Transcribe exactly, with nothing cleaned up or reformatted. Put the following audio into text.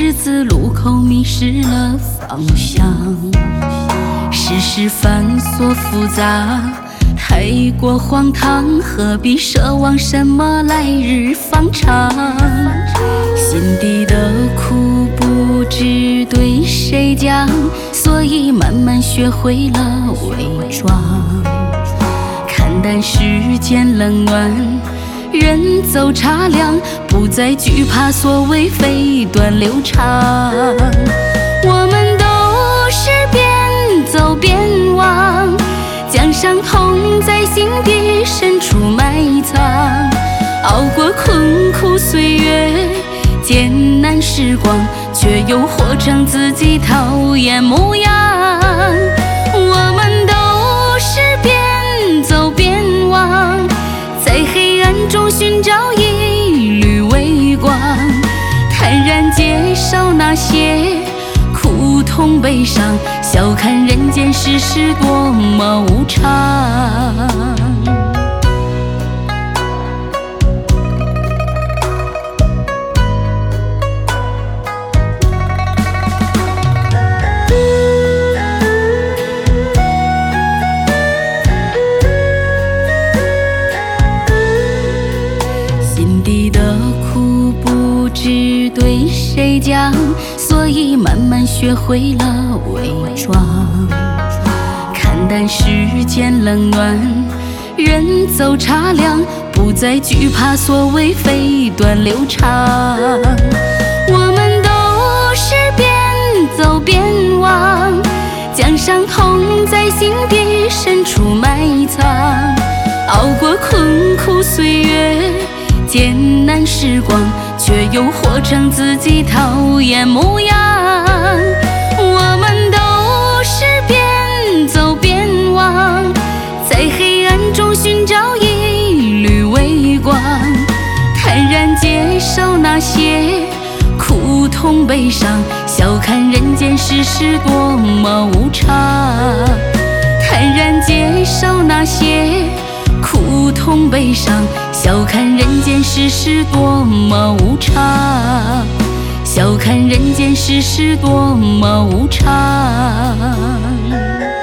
十字路口迷失了方向，世事繁琐复杂，太过荒唐，何必奢望什么来日方长？心底的苦不知对谁讲，所以慢慢学会了伪装，看淡世间冷暖，人走茶凉，不再惧怕所谓飞短流长。我们都是边走边忘，将伤痛在心底深处埋藏，熬过困苦岁月，艰难时光，却又活成自己讨厌模样。我们都是边走边忘，在黑暗中寻找一缕微光，坦然接受那些苦痛悲伤，笑看人间世事多么无常。心底的苦不知对谁讲，所以慢慢学会了伪装，看淡世间冷暖，人走茶凉，不再惧怕所谓飞短流长。我们都是边走边忘，将伤痛在心底深处埋藏，熬过困苦岁月，艰难时光，却又活成自己讨厌模样。我们都是边走边忘，在黑暗中寻找一缕微光，坦然接受那些苦痛悲伤，笑看人间世事多么无常。坦然接受那些苦痛悲伤，笑看人间世事多么无常，笑看人间世事多么无常。